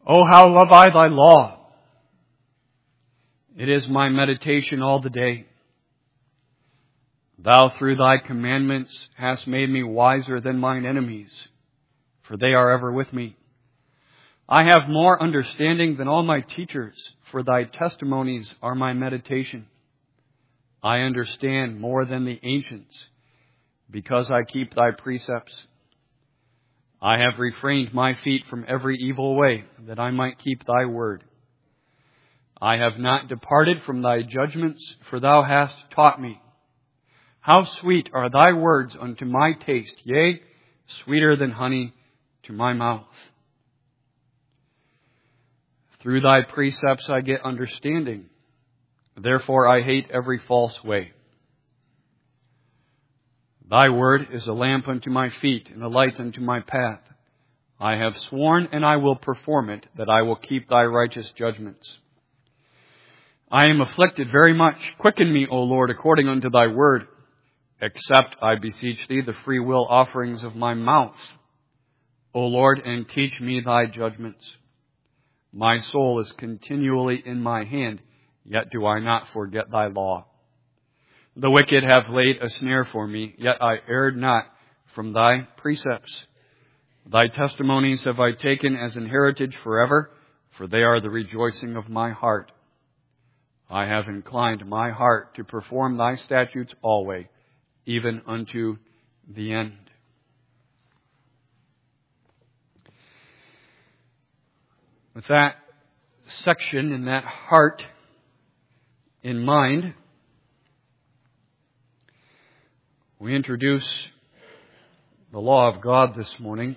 Oh, how love I thy law! It is my meditation all the day. Thou through thy commandments hast made me wiser than mine enemies, for they are ever with me. I have more understanding than all my teachers, for thy testimonies are my meditation. I understand more than the ancients, because I keep thy precepts. I have refrained my feet from every evil way, that I might keep thy word. I have not departed from thy judgments, for thou hast taught me. How sweet are thy words unto my taste, yea, sweeter than honey to my mouth. Through thy precepts I get understanding. Therefore I hate every false way. Thy word is a lamp unto my feet and a light unto my path. I have sworn and I will perform it, that I will keep thy righteous judgments. I am afflicted very much. Quicken me, O Lord, according unto thy word. Accept, I beseech thee, the free will offerings of my mouth, O Lord, and teach me thy judgments. My soul is continually in my hand, yet do I not forget thy law. The wicked have laid a snare for me, yet I erred not from thy precepts. Thy testimonies have I taken as an heritage forever, for they are the rejoicing of my heart. I have inclined my heart to perform thy statutes always, even unto the end. With that section and that heart in mind, we introduce the law of God this morning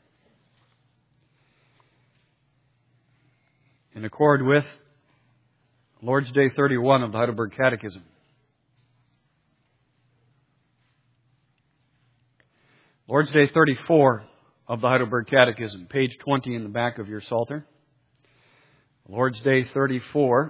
in accord with Lord's Day 31 of the Heidelberg Catechism. Lord's Day 34 of the Heidelberg Catechism, page 20 in the back of your Psalter. Lord's Day 34.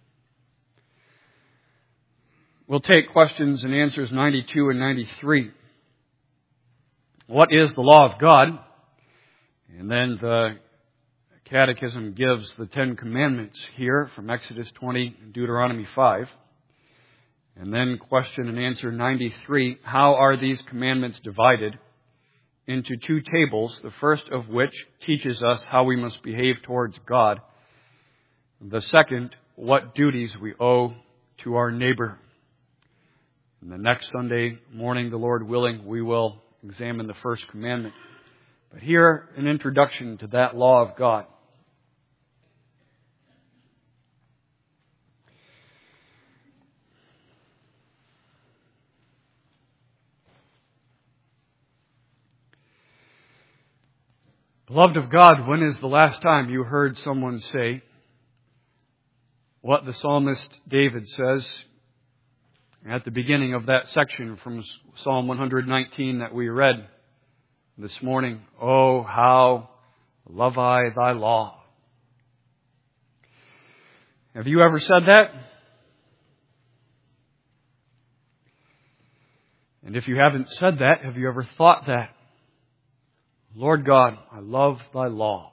We'll take questions and answers 92 and 93. What is the law of God? And then the Catechism gives the 10 Commandments here from Exodus 20 and Deuteronomy 5. And then question and answer 93. How are these commandments divided into 2 tables, the first of which teaches us how we must behave towards God. The second, what duties we owe to our neighbor. And the next Sunday morning, the Lord willing, we will examine the first commandment. But here, an introduction to that law of God. Beloved of God, when is the last time you heard someone say what the psalmist David says at the beginning of that section from Psalm 119 that we read this morning? Oh, how love I thy law. Have you ever said that? And if you haven't said that, have you ever thought that? Lord God, I love thy law.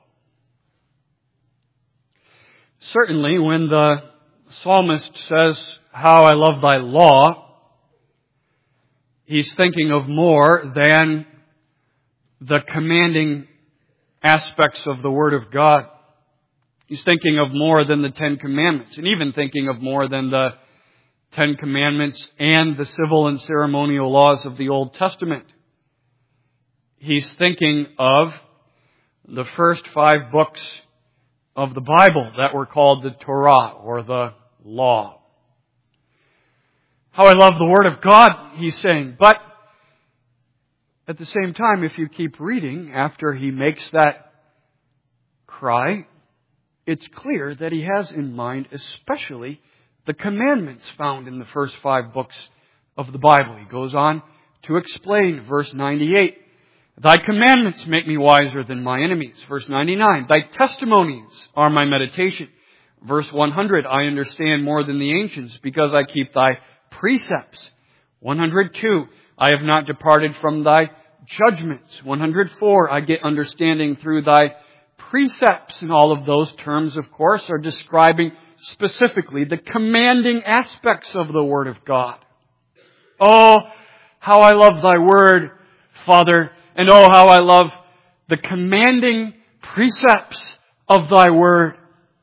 Certainly, when the psalmist says, how I love thy law, he's thinking of more than the commanding aspects of the Word of God. He's thinking of more than the 10 Commandments, and even thinking of more than the 10 Commandments and the civil and ceremonial laws of the Old Testament. He's thinking of the first 5 books of the Bible that were called the Torah, or the Law. How I love the Word of God, he's saying. But at the same time, if you keep reading after he makes that cry, it's clear that he has in mind especially the commandments found in the first 5 books of the Bible. He goes on to explain verse 98. Thy commandments make me wiser than my enemies. Verse 99, thy testimonies are my meditation. Verse 100, I understand more than the ancients because I keep thy precepts. 102, I have not departed from thy judgments. 104, I get understanding through thy precepts, and all of those terms, of course, are describing specifically the commanding aspects of the Word of God. Oh, how I love Thy Word, Father, and oh, how I love the commanding precepts of Thy Word.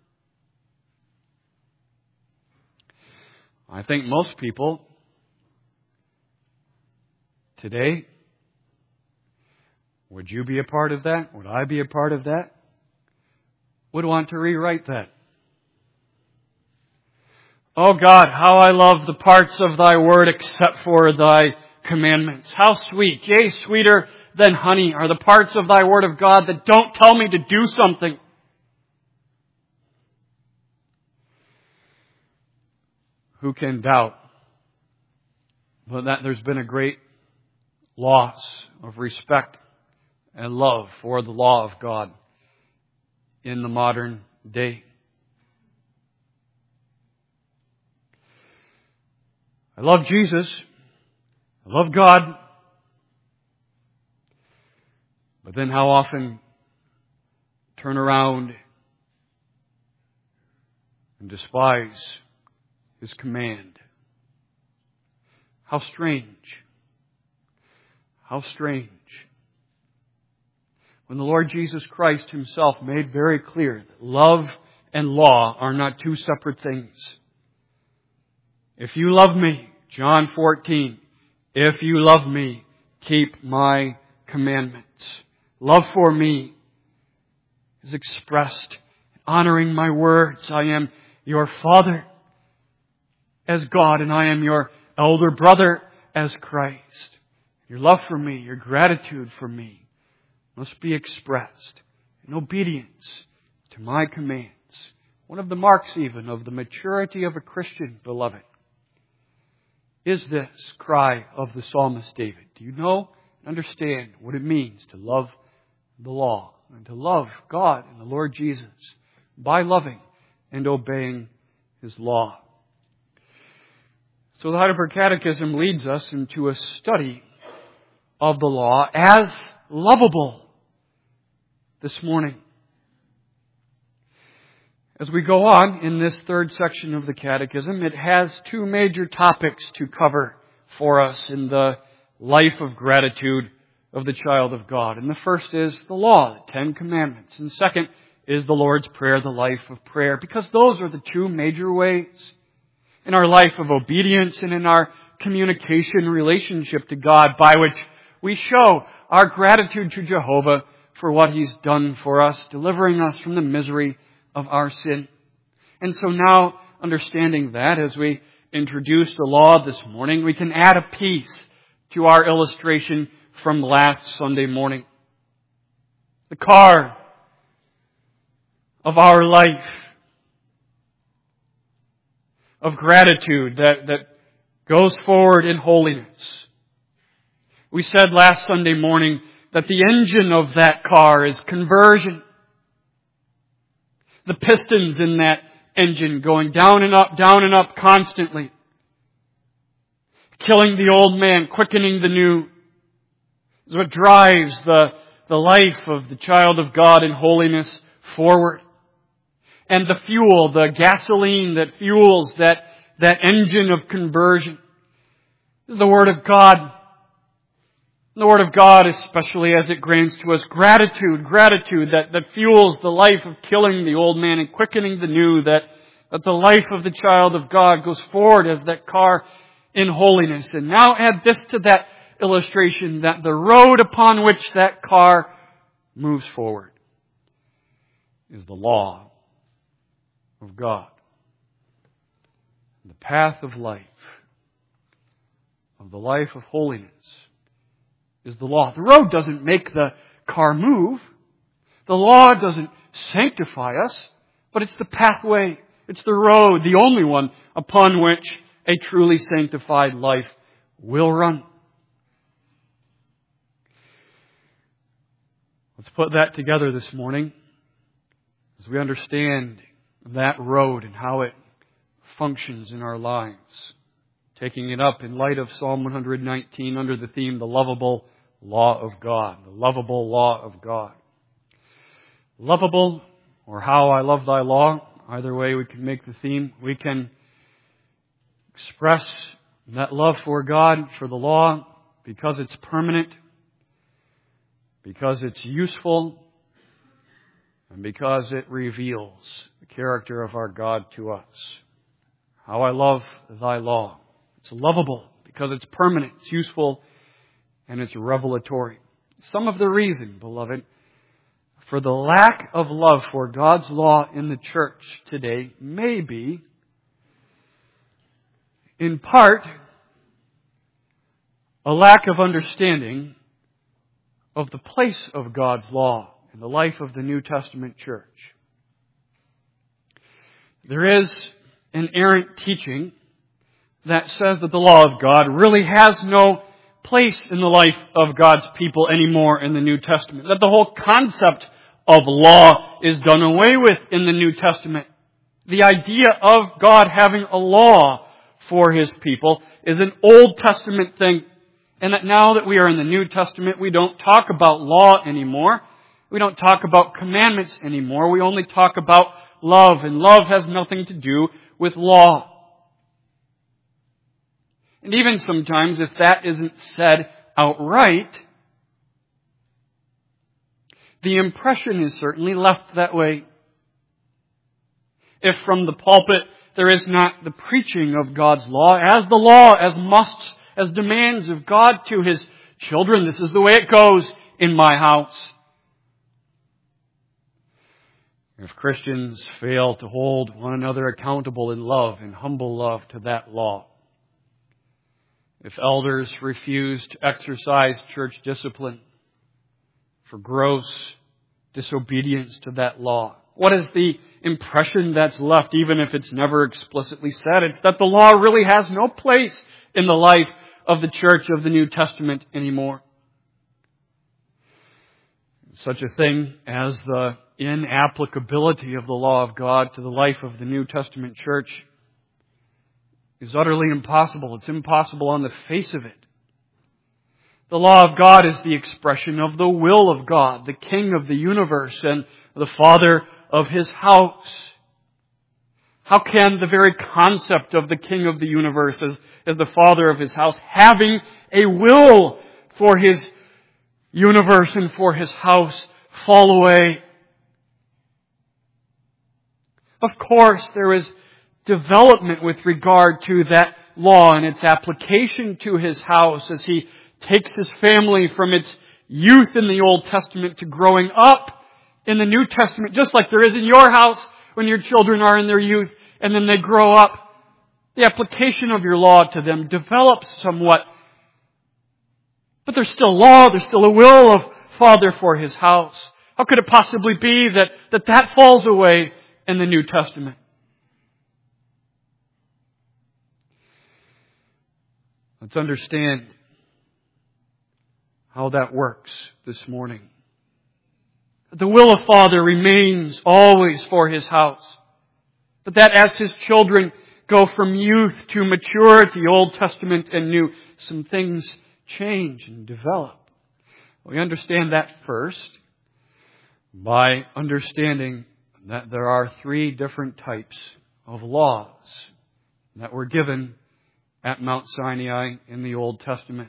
I think most people today, would you be a part of that? Would I be a part of that? Would want to rewrite that. Oh God, how I love the parts of Thy Word except for Thy commandments. How sweet, yea, sweeter than honey are the parts of Thy Word of God that don't tell me to do something. Who can doubt but that there's been a great loss of respect and love for the law of God in the modern day? I love Jesus. I love God. But then how often turn around and despise His command? How strange. How strange. When the Lord Jesus Christ Himself made very clear that love and law are not two separate things. If you love me, John 14, if you love me, keep my commandments. Love for me is expressed in honoring my words. I am your Father as God, and I am your elder brother as Christ. Your love for me, your gratitude for me must be expressed in obedience to my commands. One of the marks even of the maturity of a Christian, beloved, is this cry of the psalmist David. Do you know and understand what it means to love the law and to love God and the Lord Jesus by loving and obeying His law? So the Heidelberg Catechism leads us into a study of the law as lovable this morning. As we go on in this third section of the Catechism, it has two major topics to cover for us in the life of gratitude of the child of God. And the first is the law, the Ten Commandments. And second is the Lord's Prayer, the life of prayer, because those are the two major ways in our life of obedience and in our communication relationship to God by which we show our gratitude to Jehovah for what He's done for us, delivering us from the misery of our sin. And so now, understanding that, as we introduce the law this morning, we can add a piece to our illustration from last Sunday morning. The car of our life of gratitude that goes forward in holiness. We said last Sunday morning that the engine of that car is conversion. The pistons in that engine going down and up constantly. Killing the old man, quickening the new, is what drives the life of the child of God in holiness forward. And the fuel, the gasoline that fuels that engine of conversion is the Word of God. The Word of God, especially as it grants to us gratitude that fuels the life of killing the old man and quickening the new, that the life of the child of God goes forward as that car in holiness. And now add this to that illustration, that the road upon which that car moves forward is the law of God. The path of life, of the life of holiness, is the law. The road doesn't make the car move. The law doesn't sanctify us, but it's the pathway. It's the road, the only one upon which a truly sanctified life will run. Let's put that together this morning as we understand that road and how it functions in our lives. Taking it up in light of Psalm 119 under the theme, the lovable law of God. The lovable law of God. lovable or how I love thy law. Either way we can make the theme. We can express that love for God, for the law, because it's permanent, because it's useful, and because it reveals the character of our God to us. How I love thy law. It's lovable because it's permanent, it's useful, and it's revelatory. Some of the reason, beloved, for the lack of love for God's law in the church today may be, in part, a lack of understanding of the place of God's law in the life of the New Testament church. There is an errant teaching that says that the law of God really has no place in the life of God's people anymore in the New Testament. That the whole concept of law is done away with in the New Testament. The idea of God having a law for His people is an Old Testament thing. And that now that we are in the New Testament, we don't talk about law anymore. We don't talk about commandments anymore. We only talk about love. And love has nothing to do with law. And even sometimes, if that isn't said outright, the impression is certainly left that way. If from the pulpit there is not the preaching of God's law, as musts, as demands of God to His children, this is the way it goes in my house. If Christians fail to hold one another accountable in love, in humble love to that law, if elders refuse to exercise church discipline for gross disobedience to that law, what is the impression that's left, even if it's never explicitly said? It's that the law really has no place in the life of the church of the New Testament anymore. Such a thing as the inapplicability of the law of God to the life of the New Testament church is utterly impossible. It's impossible on the face of it. The law of God is the expression of the will of God, the King of the universe and the Father of His house. How can the very concept of the King of the universe as the Father of His house, having a will for His universe and for His house, fall away? Of course, there is development with regard to that law and its application to His house as He takes His family from its youth in the Old Testament to growing up in the New Testament, just like there is in your house when your children are in their youth and then they grow up. The application of your law to them develops somewhat. But there's still law, there's still a will of Father for His house. How could it possibly be that falls away in the New Testament? Let's understand how that works this morning. The will of Father remains always for His house. But that as His children go from youth to maturity, Old Testament and New, some things change and develop. We understand that first by understanding that there are three different types of laws that were given at Mount Sinai in the Old Testament.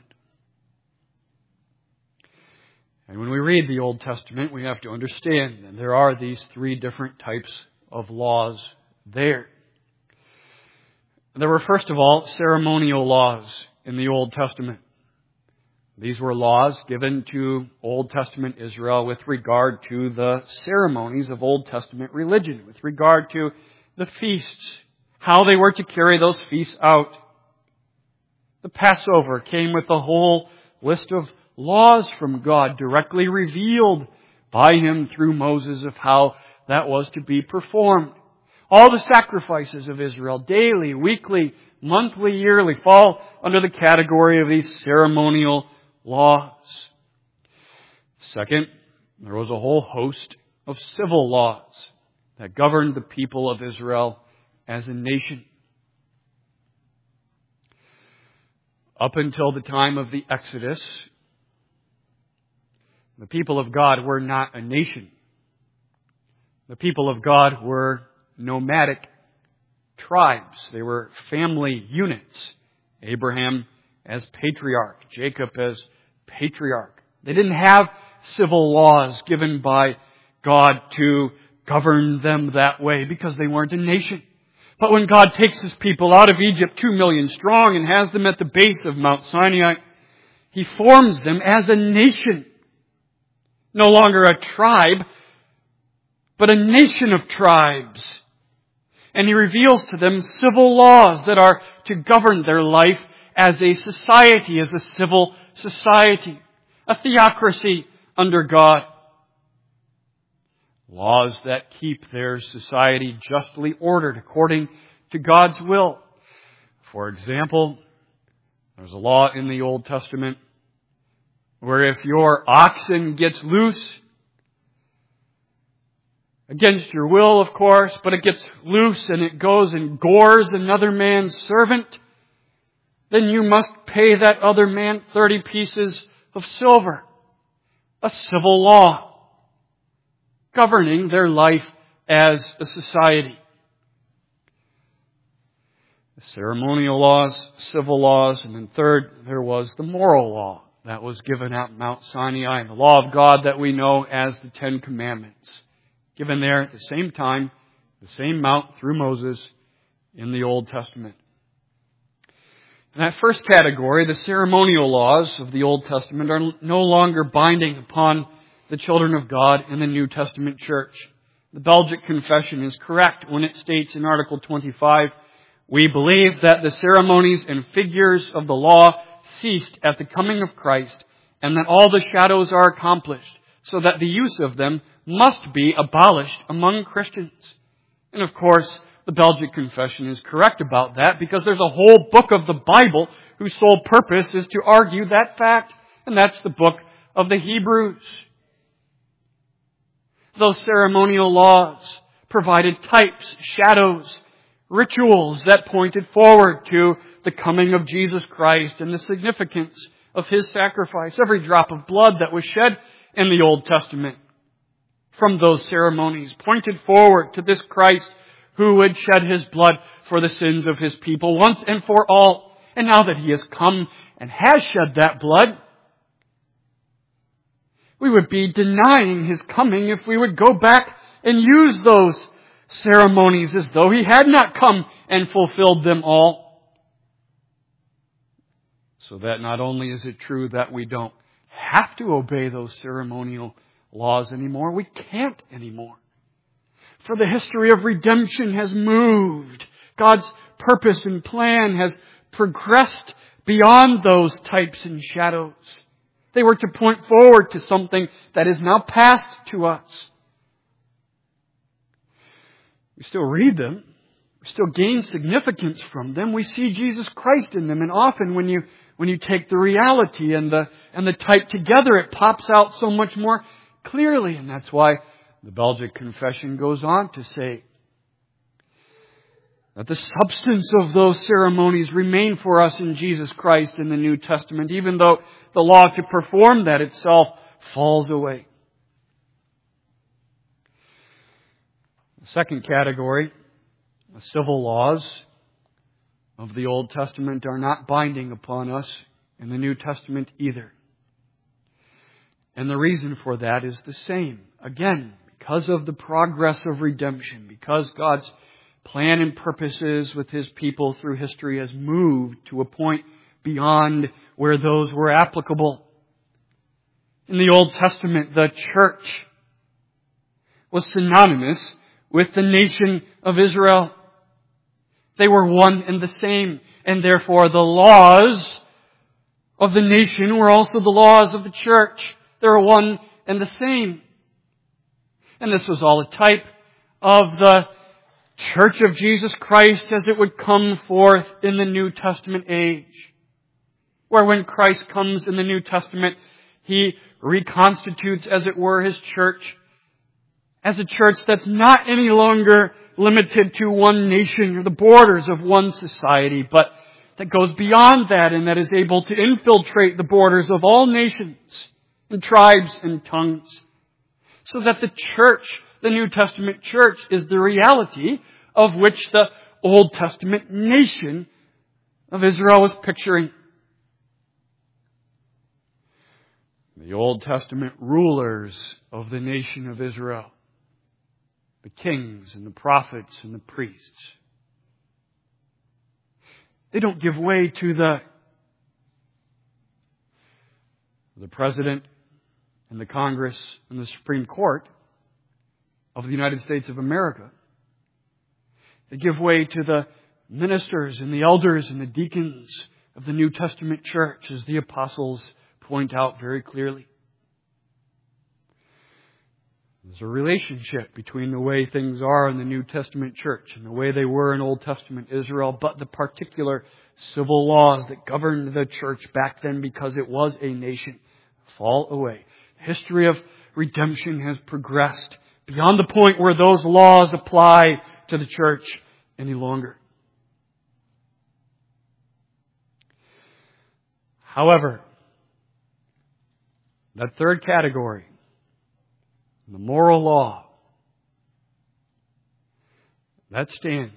And when we read the Old Testament, we have to understand that there are these three different types of laws there. There were, first of all, ceremonial laws in the Old Testament. These were laws given to Old Testament Israel with regard to the ceremonies of Old Testament religion, with regard to the feasts, how they were to carry those feasts out. The Passover came with a whole list of laws from God directly revealed by Him through Moses of how that was to be performed. All the sacrifices of Israel, daily, weekly, monthly, yearly, fall under the category of these ceremonial laws. Second, there was a whole host of civil laws that governed the people of Israel as a nation. Up until the time of the Exodus, the people of God were not a nation. The people of God were nomadic tribes. They were family units. Abraham as patriarch, Jacob as patriarch. They didn't have civil laws given by God to govern them that way because they weren't a nation. But when God takes His people out of Egypt, 2 million strong, and has them at the base of Mount Sinai, He forms them as a nation. No longer a tribe, but a nation of tribes. And He reveals to them civil laws that are to govern their life as a society, as a civil society. A theocracy under God. Laws that keep their society justly ordered according to God's will. For example, there's a law in the Old Testament where if your oxen gets loose, against your will, of course, but it gets loose and it goes and gores another man's servant, then you must pay that other man 30 pieces of silver. A civil law governing their life as a society. The ceremonial laws, civil laws, and then third, there was the moral law that was given at Mount Sinai, the law of God that we know as the Ten Commandments, given there at the same time, the same mount through Moses in the Old Testament. In that first category, the ceremonial laws of the Old Testament are no longer binding upon the children of God in the New Testament church. The Belgic Confession is correct when it states in Article 25, "We believe that the ceremonies and figures of the law ceased at the coming of Christ, and that all the shadows are accomplished, so that the use of them must be abolished among Christians." And of course, the Belgic Confession is correct about that because there's a whole book of the Bible whose sole purpose is to argue that fact, and that's the book of the Hebrews. Those ceremonial laws provided types, shadows, rituals that pointed forward to the coming of Jesus Christ and the significance of His sacrifice. Every drop of blood that was shed in the Old Testament from those ceremonies pointed forward to this Christ who would shed His blood for the sins of His people once and for all. And now that He has come and has shed that blood, we would be denying His coming if we would go back and use those ceremonies as though He had not come and fulfilled them all. So that not only is it true that we don't have to obey those ceremonial laws anymore, we can't anymore. For the history of redemption has moved. God's purpose and plan has progressed beyond those types and shadows. They were to point forward to something that is now past to us. We still read them. We still gain significance from them. We see Jesus Christ in them. And often when you take the reality and the type together, it pops out so much more clearly. And that's why the Belgic Confession goes on to say that the substance of those ceremonies remain for us in Jesus Christ in the New Testament, even though the law to perform that itself falls away. The second category, the civil laws of the Old Testament, are not binding upon us in the New Testament either. And the reason for that is the same. Again, because of the progress of redemption, because God's plan and purposes with His people through history has moved to a point beyond where those were applicable. In the Old Testament, the church was synonymous with the nation of Israel. They were one and the same, and therefore the laws of the nation were also the laws of the church. They were one and the same. And this was all a type of the Church of Jesus Christ as it would come forth in the New Testament age. Where when Christ comes in the New Testament, He reconstitutes, as it were, His church as a church that's not any longer limited to one nation or the borders of one society, but that goes beyond that and that is able to infiltrate the borders of all nations and tribes and tongues. So that the church the New Testament church is the reality of which the Old Testament nation of Israel was picturing. The Old Testament rulers of the nation of Israel, the kings and the prophets and the priests, they don't give way to the President and the Congress and the Supreme Court of the United States of America. They give way to the ministers and the elders and the deacons of the New Testament church, as the apostles point out very clearly. There's a relationship between the way things are in the New Testament church and the way they were in Old Testament Israel, but the particular civil laws that governed the church back then, because it was a nation, fall away. The history of redemption has progressed beyond the point where those laws apply to the church any longer. However, that third category, the moral law, that stands.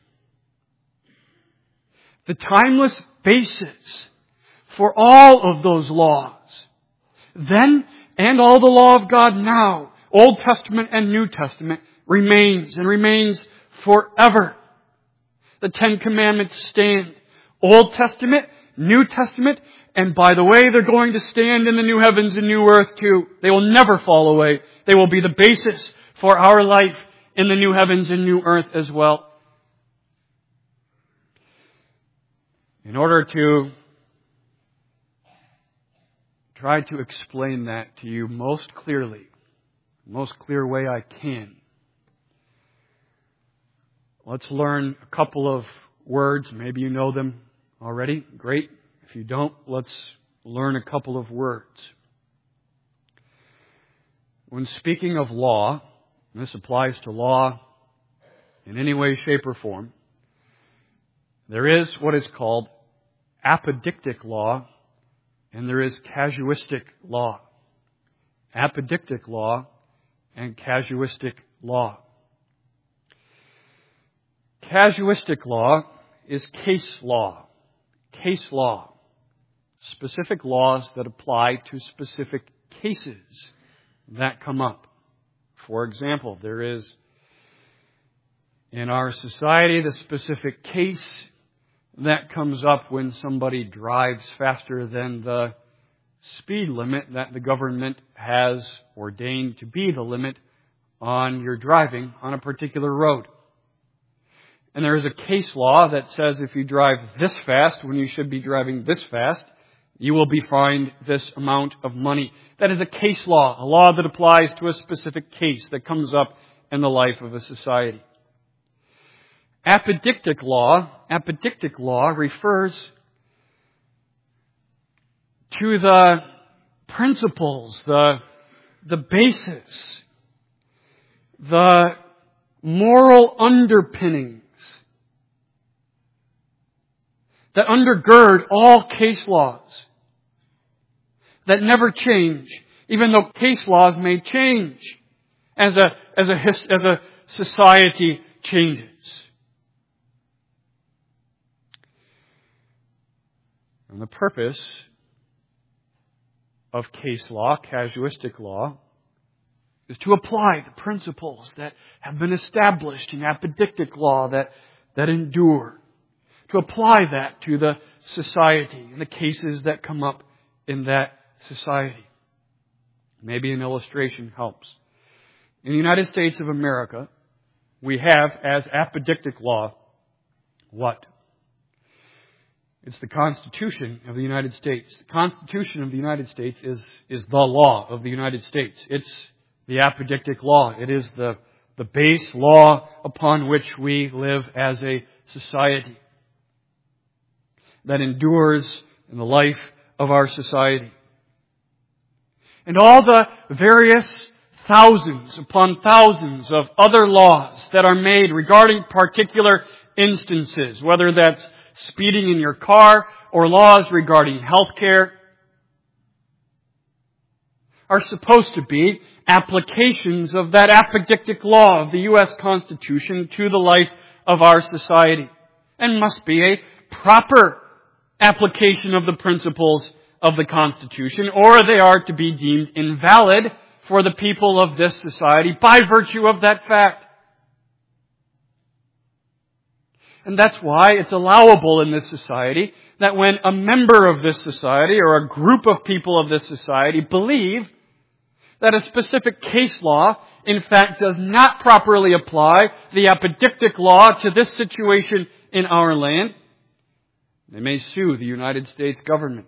The timeless basis for all of those laws, then and all the law of God now, Old Testament and New Testament, remains and remains forever. The Ten Commandments stand. Old Testament, New Testament, and by the way, they're going to stand in the new heavens and new earth too. They will never fall away. They will be the basis for our life in the new heavens and new earth as well. In order to try to explain that to you most clearly, the most clear way I can, let's learn a couple of words. Maybe you know them already. Great. If you don't, let's learn a couple of words. When speaking of law, and this applies to law in any way, shape, or form, there is what is called apodictic law, and there is casuistic law. Apodictic law and casuistic law. Casuistic law is case law. Case law. Specific laws that apply to specific cases that come up. For example, there is in our society the specific case that comes up when somebody drives faster than the speed limit that the government has ordained to be the limit on your driving on a particular road. And there is a case law that says if you drive this fast when you should be driving this fast, you will be fined this amount of money. That is a case law, a law that applies to a specific case that comes up in the life of a society. Apodictic law refers to the principles, the basis, the moral underpinnings that undergird all case laws, that never change, even though case laws may change as a society changes. And the purpose of case law, casuistic law, is to apply the principles that have been established in apodictic law that endure. To apply that to the society and the cases that come up in that society. Maybe an illustration helps. In the United States of America, we have as apodictic law what? It's the Constitution of the United States. The Constitution of the United States is the law of the United States. It's the apodictic law. It is the base law upon which we live as a society that endures in the life of our society. And all the various thousands upon thousands of other laws that are made regarding particular instances, whether that's speeding in your car or laws regarding health care, are supposed to be applications of that apodictic law of the U.S. Constitution to the life of our society, and must be a proper application of the principles of the Constitution, or they are to be deemed invalid for the people of this society by virtue of that fact. And that's why it's allowable in this society that when a member of this society or a group of people of this society believe that a specific case law, in fact, does not properly apply the apodictic law to this situation in our land, they may sue the United States government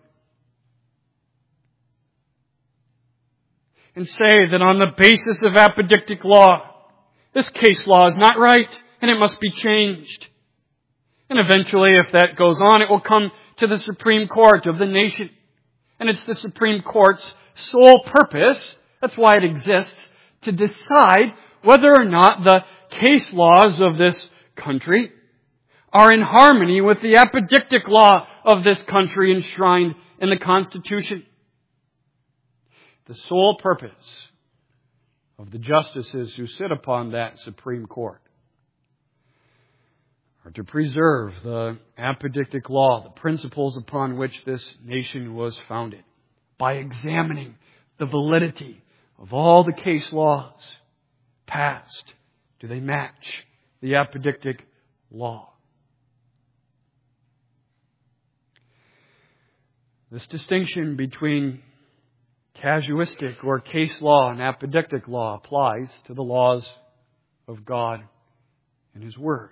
and say that on the basis of apodictic law, this case law is not right and it must be changed. And eventually, if that goes on, it will come to the Supreme Court of the nation. And it's the Supreme Court's sole purpose, that's why it exists, to decide whether or not the case laws of this country are in harmony with the apodictic law of this country enshrined in the Constitution. The sole purpose of the justices who sit upon that Supreme Court are to preserve the apodictic law, the principles upon which this nation was founded, by examining the validity of all the case laws passed. Do they match the apodictic law? This distinction between casuistic or case law and apodictic law applies to the laws of God and His Word.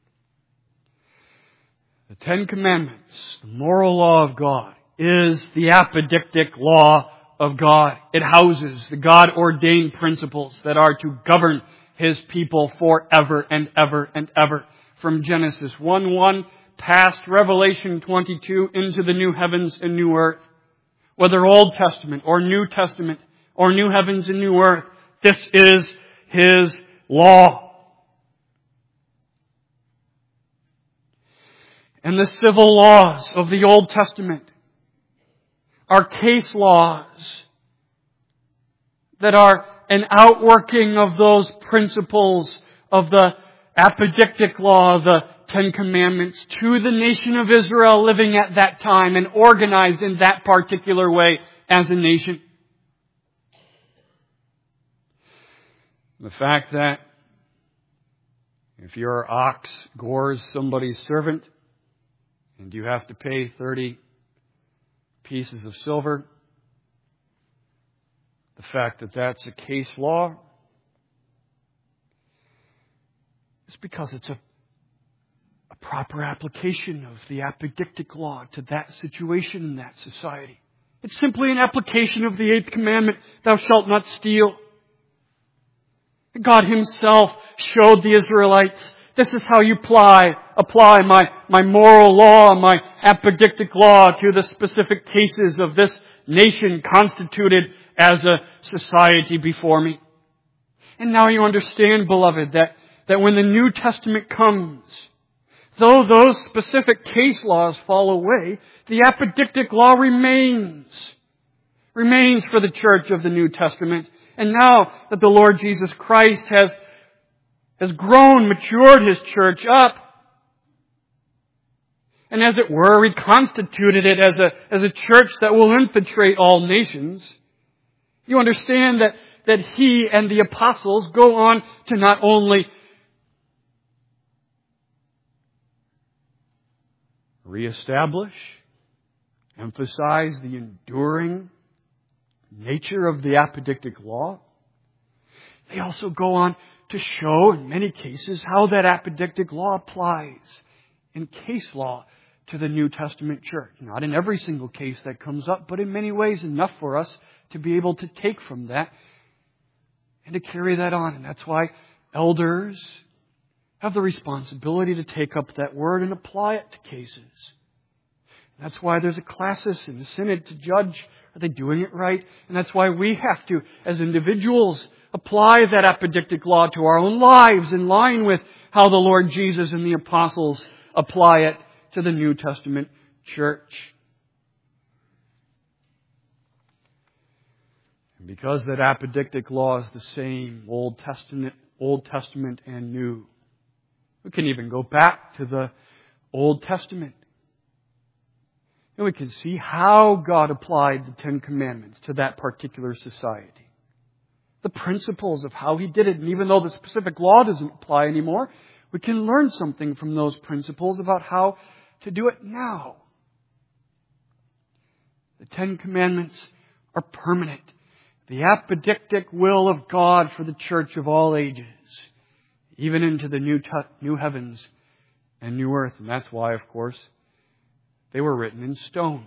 The Ten Commandments, the moral law of God, is the apodictic law of God. It houses the God-ordained principles that are to govern His people forever and ever and ever. From Genesis 1:1 past Revelation 22 into the new heavens and new earth. Whether Old Testament or New Testament or new heavens and new earth, this is His law. And the civil laws of the Old Testament are case laws that are an outworking of those principles of the apodictic law, the Ten Commandments, to the nation of Israel living at that time and organized in that particular way as a nation. The fact that if your ox gores somebody's servant and you have to pay 30 pieces of silver, the fact that that's a case law is because it's a proper application of the apodictic law to that situation in that society. It's simply an application of the 8th commandment, thou shalt not steal. God Himself showed the Israelites, this is how you apply my moral law, my apodictic law to the specific cases of this nation constituted as a society before me. And now you understand, beloved, that when the New Testament comes, though those specific case laws fall away, the apodictic law remains for the church of the New Testament. And now that the Lord Jesus Christ has grown, matured His church up, and as it were, reconstituted it as a church that will infiltrate all nations, you understand that He and the apostles go on to not only reestablish, emphasize the enduring nature of the apodictic law, they also go on to show, in many cases, how that apodictic law applies in case law to the New Testament church. Not in every single case that comes up, but in many ways enough for us to be able to take from that and to carry that on. And that's why elders have the responsibility to take up that word and apply it to cases. That's why there's a classis in the synod to judge, are they doing it right? And that's why we have to, as individuals, apply that apodictic law to our own lives in line with how the Lord Jesus and the apostles apply it to the New Testament church. And because that apodictic law is the same, Old Testament and New, we can even go back to the Old Testament. And we can see how God applied the Ten Commandments to that particular society. The principles of how He did it. And even though the specific law doesn't apply anymore, we can learn something from those principles about how to do it now. The Ten Commandments are permanent. The apodictic will of God for the church of all ages, even into the new heavens and new earth. And that's why, of course, they were written in stone.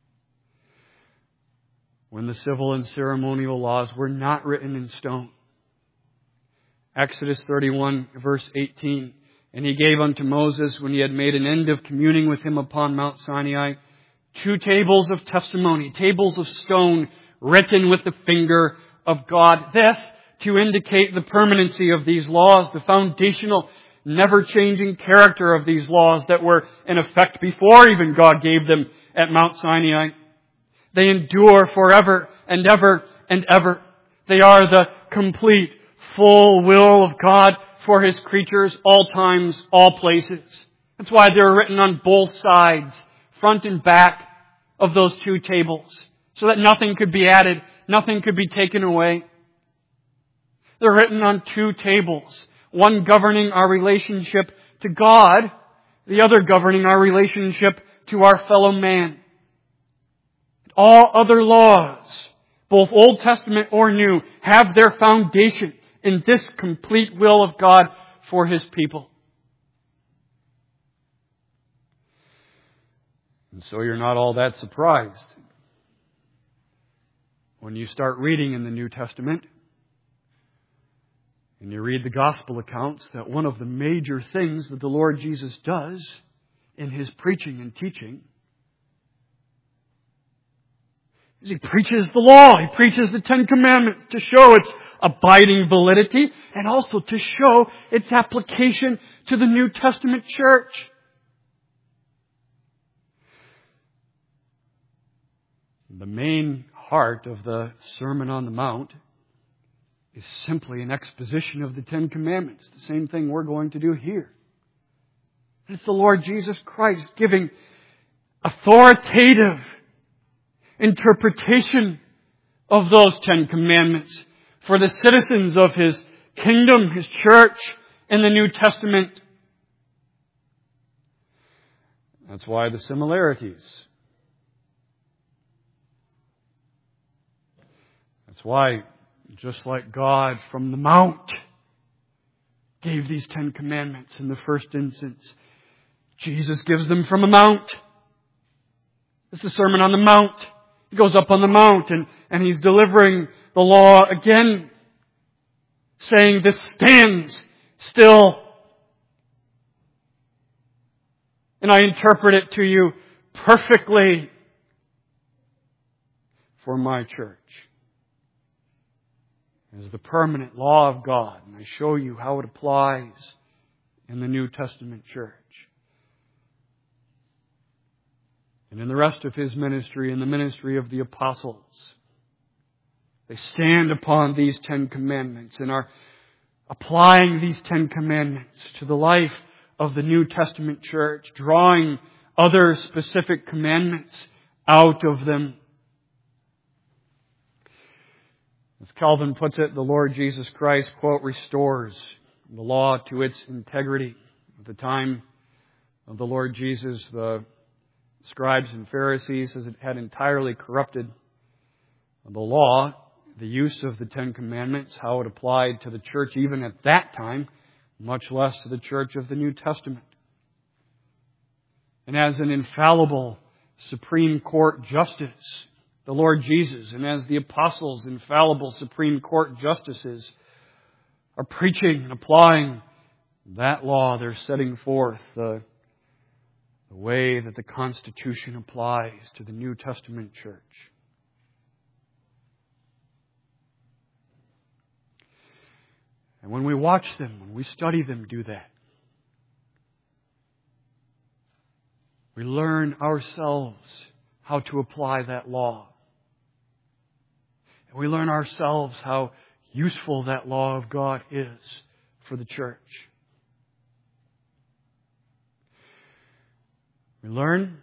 When the civil and ceremonial laws were not written in stone. Exodus 31, verse 18. And He gave unto Moses, when he had made an end of communing with him upon Mount Sinai, 2 tables of testimony, tables of stone, written with the finger of God. This to indicate the permanency of these laws, the foundational, never-changing character of these laws that were in effect before even God gave them at Mount Sinai. They endure forever and ever and ever. They are the complete, full will of God for His creatures, all times, all places. That's why they're written on both sides, front and back of those 2 tables, so that nothing could be added, nothing could be taken away. They're written on 2 tables, one governing our relationship to God, the other governing our relationship to our fellow man. All other laws, both Old Testament or New, have their foundation in this complete will of God for His people. And so you're not all that surprised when you start reading in the New Testament and you read the gospel accounts that one of the major things that the Lord Jesus does in His preaching and teaching is He preaches the law. He preaches the 10 Commandments to show its abiding validity and also to show its application to the New Testament church. The main heart of the Sermon on the Mount is simply an exposition of the 10 Commandments. The same thing we're going to do here. It's the Lord Jesus Christ giving authoritative interpretation of those 10 Commandments for the citizens of His kingdom, His church, in the New Testament. That's why the similarities. That's why, just like God from the Mount gave these 10 Commandments in the first instance, Jesus gives them from a mount. It's the Sermon on the Mount. He goes up on the mount and He's delivering the law again, saying, this stands still. And I interpret it to you perfectly for my church. It is the permanent law of God. And I show you how it applies in the New Testament church. And in the rest of His ministry, in the ministry of the apostles, they stand upon these 10 Commandments and are applying these 10 Commandments to the life of the New Testament church, drawing other specific commandments out of them. As Calvin puts it, the Lord Jesus Christ, quote, restores the law to its integrity. At the time of the Lord Jesus, the scribes and Pharisees had entirely corrupted the law, the use of the 10 Commandments, how it applied to the church even at that time, much less to the church of the New Testament. And as an infallible Supreme Court justice, the Lord Jesus, and as the apostles, infallible Supreme Court justices, are preaching and applying that law, they're setting forth the way that the Constitution applies to the New Testament church. And when we watch them, when we study them do that, we learn ourselves how to apply that law. And we learn ourselves how useful that law of God is for the church. We learn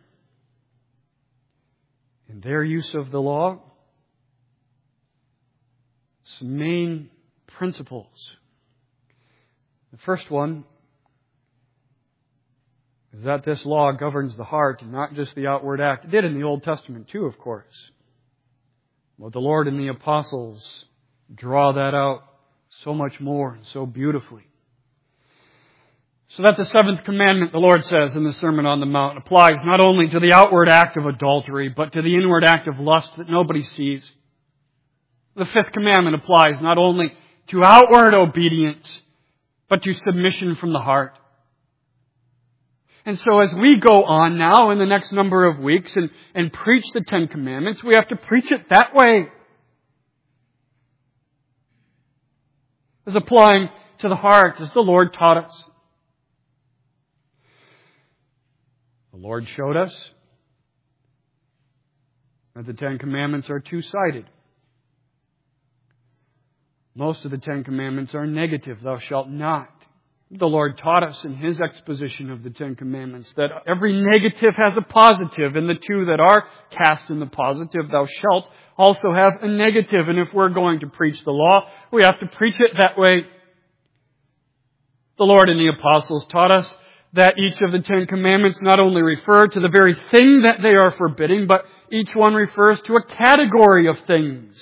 in their use of the law some main principles. The first one is that this law governs the heart and not just the outward act. It did in the Old Testament too, of course. But the Lord and the apostles draw that out so much more and so beautifully. So that the seventh commandment, the Lord says in the Sermon on the Mount, applies not only to the outward act of adultery, but to the inward act of lust that nobody sees. The fifth commandment applies not only to outward obedience, but to submission from the heart. And so as we go on now in the next number of weeks and preach the Ten Commandments, we have to preach it that way. As applying to the heart, as the Lord taught us. The Lord showed us that the Ten Commandments are two-sided. Most of the Ten Commandments are negative. Thou shalt not. The Lord taught us in His exposition of the Ten Commandments that every negative has a positive, and the two that are cast in the positive, thou shalt, also have a negative. And if we're going to preach the law, we have to preach it that way. The Lord and the apostles taught us that each of the Ten Commandments not only refer to the very thing that they are forbidding, but each one refers to a category of things.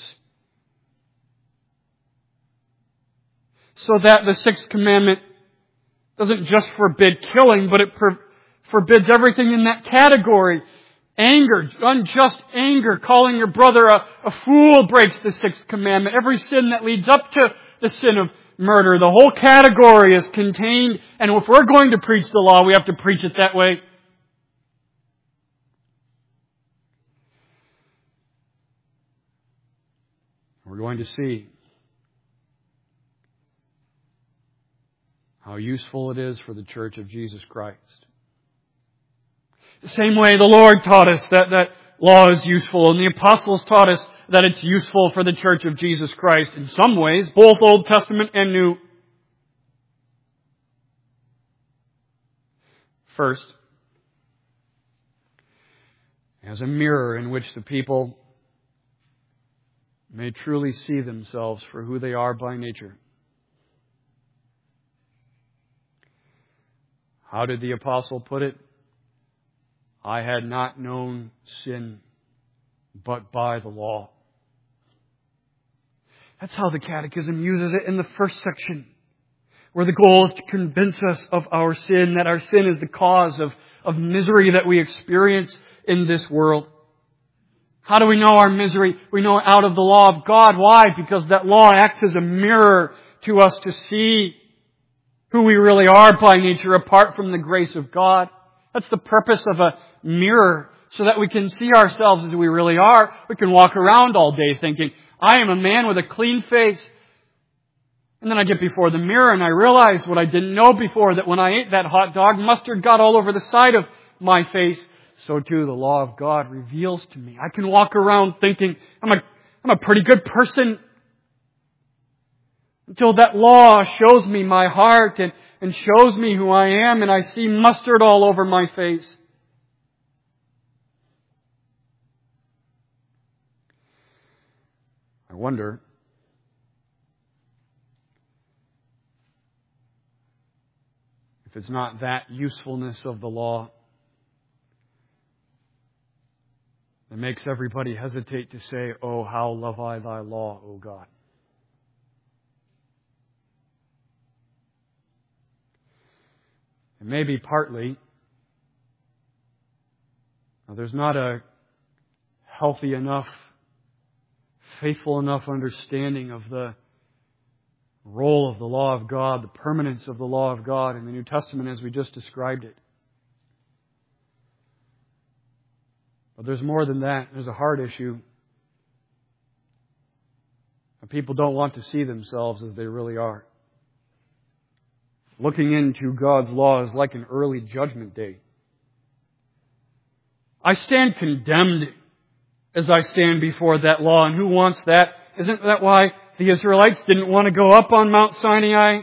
So that the sixth commandment doesn't just forbid killing, but it forbids everything in that category. Anger, unjust anger, calling your brother a fool breaks the sixth commandment. Every sin that leads up to the sin of murder, the whole category is contained. And if we're going to preach the law, we have to preach it that way. We're going to see how useful it is for the Church of Jesus Christ. The same way the Lord taught us that law is useful, and the apostles taught us that it's useful for the Church of Jesus Christ in some ways, both Old Testament and New. First, as a mirror in which the people may truly see themselves for who they are by nature. How did the apostle put it? I had not known sin but by the law. That's how the Catechism uses it in the first section, where the goal is to convince us of our sin, that our sin is the cause of misery that we experience in this world. How do we know our misery? We know out of the law of God. Why? Because that law acts as a mirror to us to see who we really are by nature apart from the grace of God. That's the purpose of a mirror, so that we can see ourselves as we really are. We can walk around all day thinking, I am a man with a clean face. And then I get before the mirror and I realize what I didn't know before, that when I ate that hot dog, mustard got all over the side of my face. So too the law of God reveals to me. I can walk around thinking, I'm a pretty good person, until that law shows me my heart and shows me who I am, and I see mustard all over my face. I wonder if it's not that usefulness of the law that makes everybody hesitate to say, oh, how love I thy law, O God. It may be partly there's not a healthy enough, faithful enough understanding of the role of the law of God, the permanence of the law of God in the New Testament as we just described it. But there's more than that. There's a heart issue. People don't want to see themselves as they really are. Looking into God's law is like an early judgment day. I stand condemned as I stand before that law, and who wants that Isn't that why the Israelites didn't want to go up on Mount Sinai?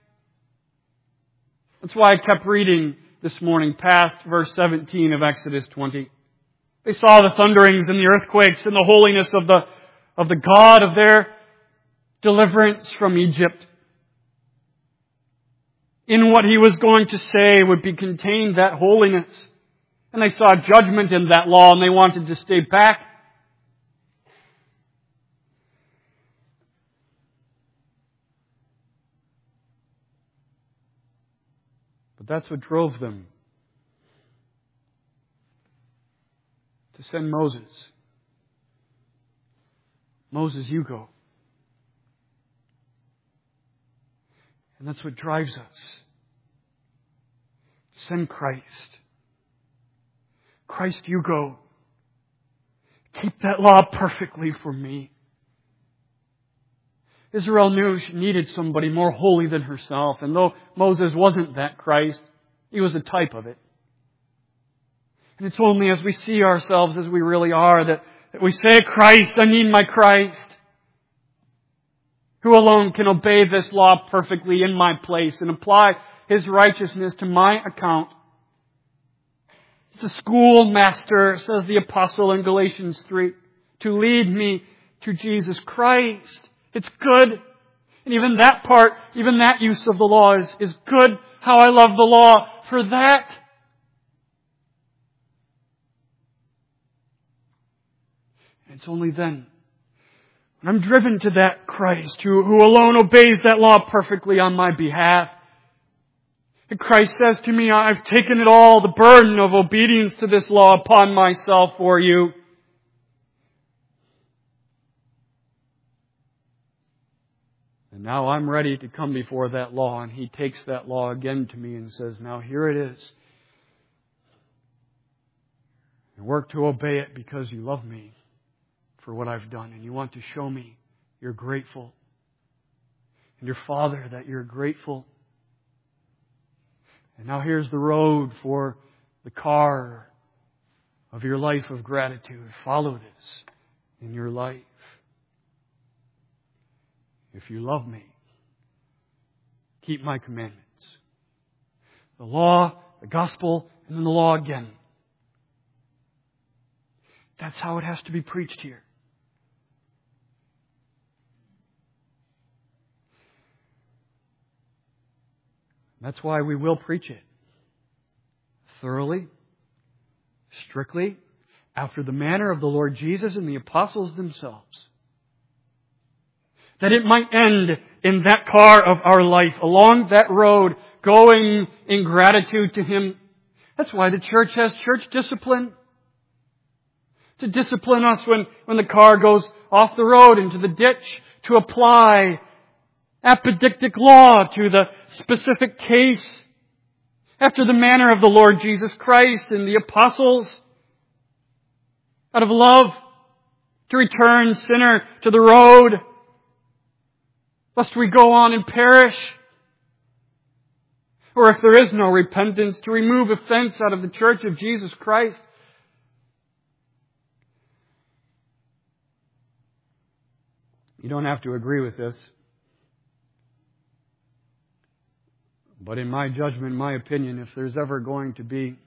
That's why I kept reading this morning past verse 17 of Exodus 20. They saw the thunderings and the earthquakes and the holiness of the God of their deliverance from Egypt. In what He was going to say would be contained that holiness. And they saw judgment in that law and they wanted to stay back. But that's what drove them to send Moses. Moses, you go. And that's what drives us. Send Christ. Christ, you go. Keep that law perfectly for me. Israel knew she needed somebody more holy than herself. And though Moses wasn't that Christ, he was a type of it. And it's only as we see ourselves as we really are that we say, Christ, I need my Christ. Who alone can obey this law perfectly in my place and apply His righteousness to my account. It's a schoolmaster, says the apostle in Galatians 3, to lead me to Jesus Christ. It's good. And even that part, even that use of the law is good. How I love the law for that. And it's only then when I'm driven to that Christ who alone obeys that law perfectly on my behalf. And Christ says to me, I've taken it all, the burden of obedience to this law upon myself for you. And now I'm ready to come before that law. And He takes that law again to me and says, now here it is. And work to obey it because you love me for what I've done. And you want to show me you're grateful. And your Father that you're grateful. And now here's the road for the car of your life of gratitude. Follow this in your life. If you love me, keep my commandments. The law, the gospel, and then the law again. That's how it has to be preached here. That's why we will preach it thoroughly, strictly, after the manner of the Lord Jesus and the apostles themselves. That it might end in that car of our life, along that road, going in gratitude to Him. That's why the church has church discipline. To discipline us when the car goes off the road into the ditch, to apply apodictic law to the specific case after the manner of the Lord Jesus Christ and the apostles, out of love, to return sinner to the road, lest we go on and perish. Or if there is no repentance, to remove offense out of the church of Jesus Christ. You don't have to agree with this. But in my judgment, my opinion, if there's ever going to be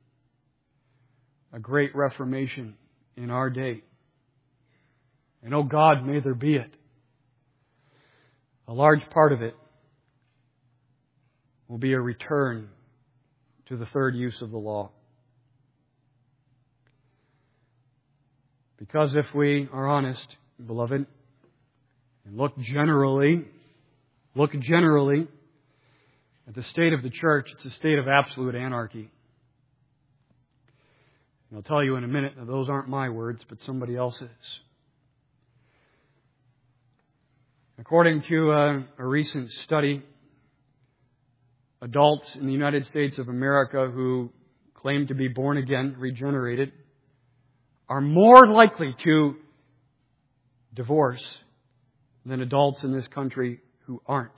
a great reformation in our day, and oh God, may there be it, a large part of it will be a return to the third use of the law. Because if we are honest, beloved, and look generally at the state of the church, it's a state of absolute anarchy. And I'll tell you in a minute that those aren't my words, but somebody else's. According to a recent study, adults in the United States of America who claim to be born again, regenerated, are more likely to divorce than adults in this country who aren't.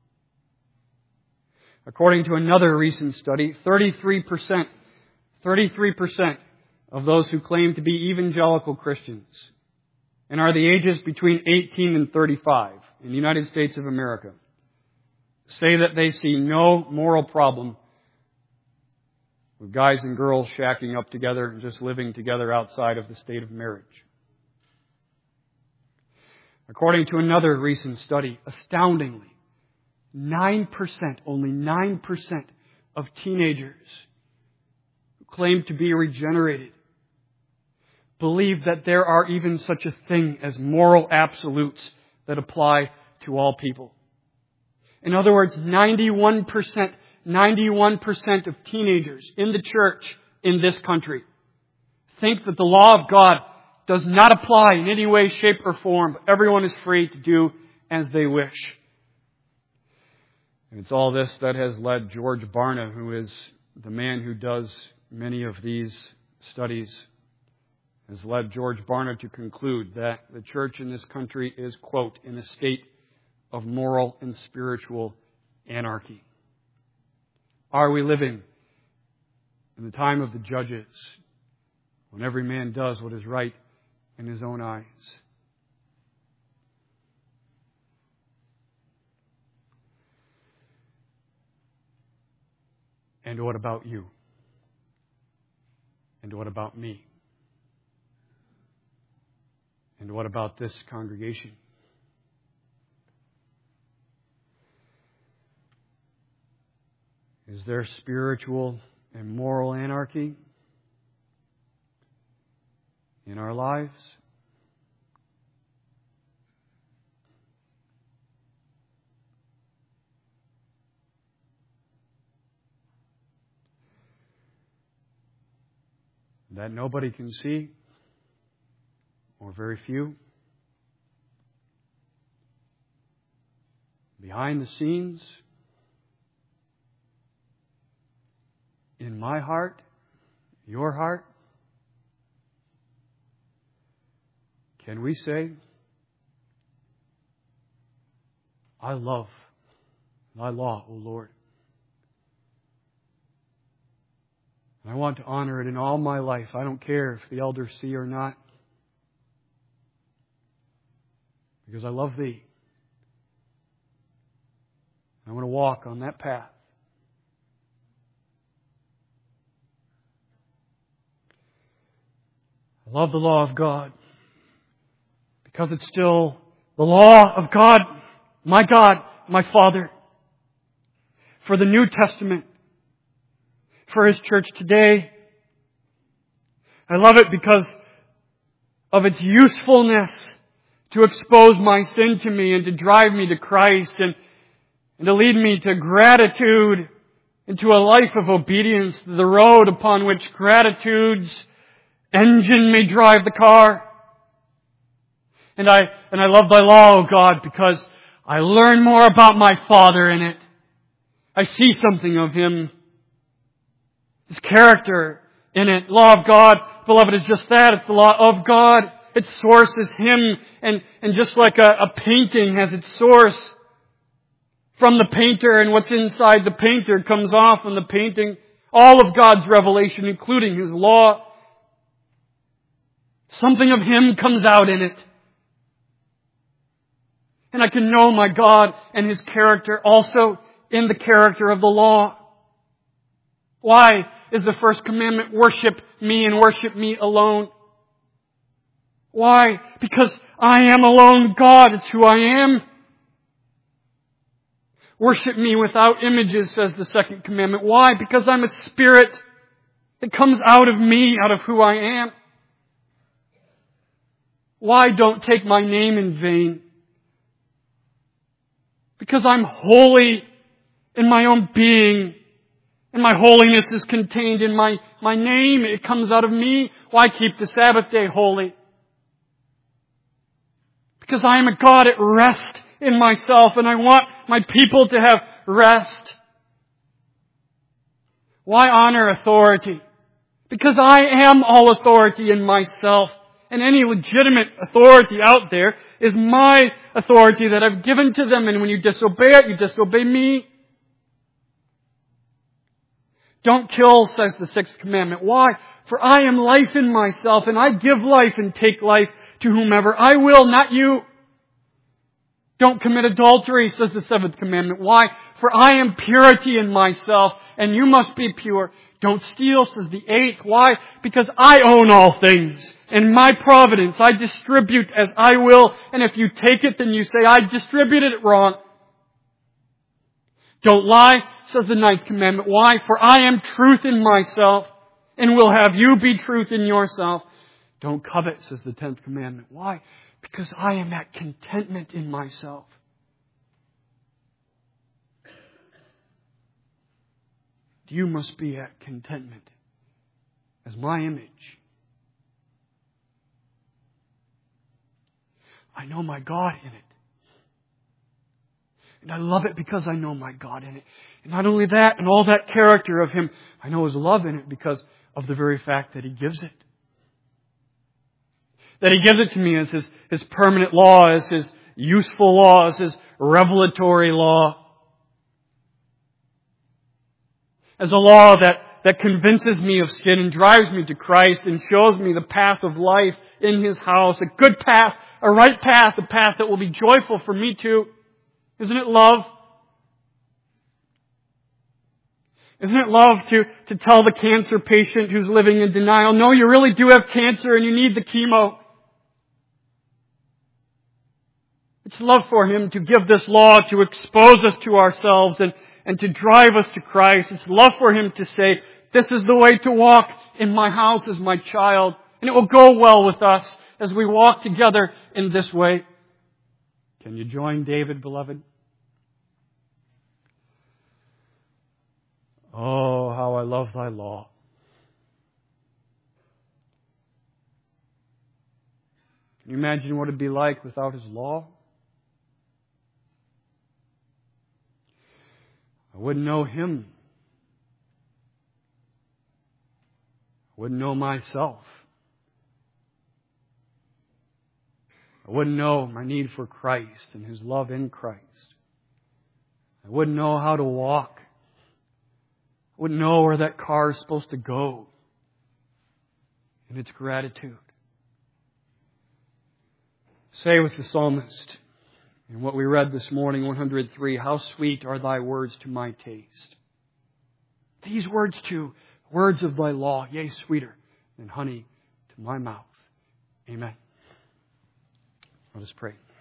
According to another recent study, 33% of those who claim to be evangelical Christians and are the ages between 18 and 35 in the United States of America say that they see no moral problem with guys and girls shacking up together and just living together outside of the state of marriage. According to another recent study, astoundingly, 9%, only 9% of teenagers who claim to be regenerated believe that there are even such a thing as moral absolutes that apply to all people. In other words, 91% of teenagers in the church in this country think that the law of God does not apply in any way, shape, or form. Everyone is free to do as they wish. And it's all this that has led George Barna, who is the man who does many of these studies, has led George Barna to conclude that the church in this country is, quote, in a state of moral and spiritual anarchy. Are we living in the time of the judges, when every man does what is right in his own eyes? And what about you? And what about me? And what about this congregation? Is there spiritual and moral anarchy in our lives? That nobody can see, or very few. Behind the scenes, in my heart, your heart, can we say, I love thy law, O Lord. And I want to honor it in all my life. I don't care if the elders see or not. Because I love Thee. I want to walk on that path. I love the law of God because it's still the law of God, my Father, for the New Testament, for His church today. I love it because of its usefulness to expose my sin to me and to drive me to Christ and to lead me to gratitude and to a life of obedience, the road upon which gratitude's engine may drive the car. And I love Thy law, O God, because I learn more about my Father in it. I see something of Him, His character in it. Law of God, beloved, is just that. It's the law of God. Its source is Him. And just like a painting has its source from the painter, and what's inside the painter comes off in the painting, all of God's revelation, including His law, something of Him comes out in it. And I can know my God and His character also in the character of the law. Why is the first commandment, worship me and worship me alone? Why? Because I am alone God. It's who I am. Worship me without images, says the second commandment. Why? Because I'm a spirit. It comes out of me, out of who I am. Why don't take my name in vain? Because I'm holy in my own being. And my holiness is contained in my name. It comes out of me. Why keep the Sabbath day holy? Because I am a God at rest in myself, and I want my people to have rest. Why honor authority? Because I am all authority in myself. And any legitimate authority out there is my authority that I've given to them. And when you disobey it, you disobey me. Don't kill, says the sixth commandment. Why? For I am life in myself, and I give life and take life to whomever. I will, not you. Don't commit adultery, says the seventh commandment. Why? For I am purity in myself, and you must be pure. Don't steal, says the eighth. Why? Because I own all things. In my providence, I distribute as I will, and if you take it, then you say, I distributed it wrong. Don't lie, says the ninth commandment. Why? For I am truth in myself, and will have you be truth in yourself. Don't covet, says the 10th commandment. Why? Because I am at contentment in myself. You must be at contentment as my image. I know my God in it. And I love it because I know my God in it. And not only that, and all that character of Him, I know His love in it because of the very fact that He gives it. That He gives it to me as His permanent law, as His useful law, as His revelatory law. As a law that convinces me of sin and drives me to Christ and shows me the path of life in His house. A good path, a right path, a path that will be joyful for me too. Isn't it love? Isn't it love to tell the cancer patient who's living in denial, no, you really do have cancer and you need the chemo? It's love for Him to give this law to expose us to ourselves and to drive us to Christ. It's love for Him to say, this is the way to walk in my house as my child. And it will go well with us as we walk together in this way. Can you join David, beloved? Oh, how I love Thy law. Can you imagine what it'd be like without His law? I wouldn't know Him. I wouldn't know myself. I wouldn't know my need for Christ and His love in Christ. I wouldn't know how to walk. I wouldn't know where that car is supposed to go. And it's gratitude. Say with the psalmist, in what we read this morning, 103, how sweet are Thy words to my taste. These words too, words of Thy law, yea, sweeter than honey to my mouth. Amen. Let us pray.